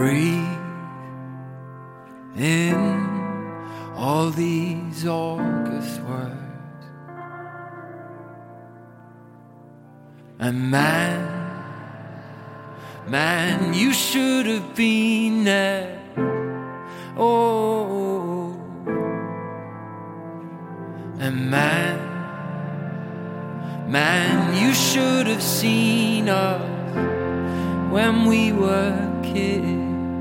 breathe in all these August words. And man, you should have been there. Oh, and man, you should have seen us when we were kids.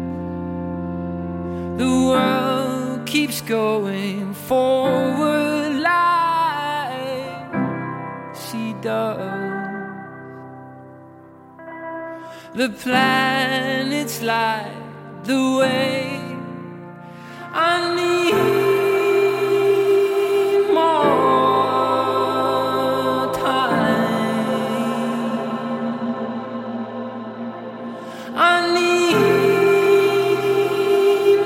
The world keeps going forward like she does. The planets light the way. I need more time. I need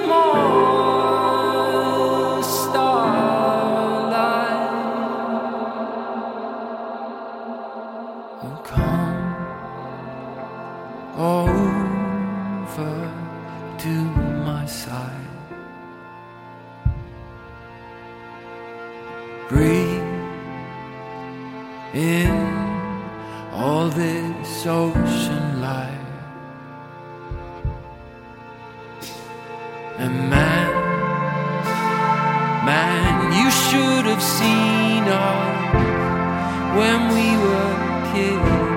more starlight. Oh, come over to my side. Breathe in all this ocean light. And man, you should have seen us when we were kids.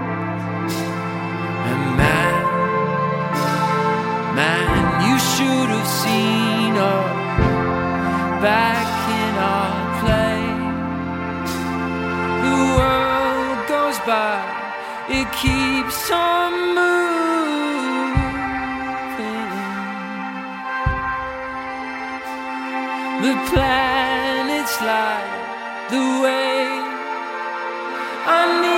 And man, you should have seen us back in our play. The world goes by, it keeps on moving. The planets light the way. I need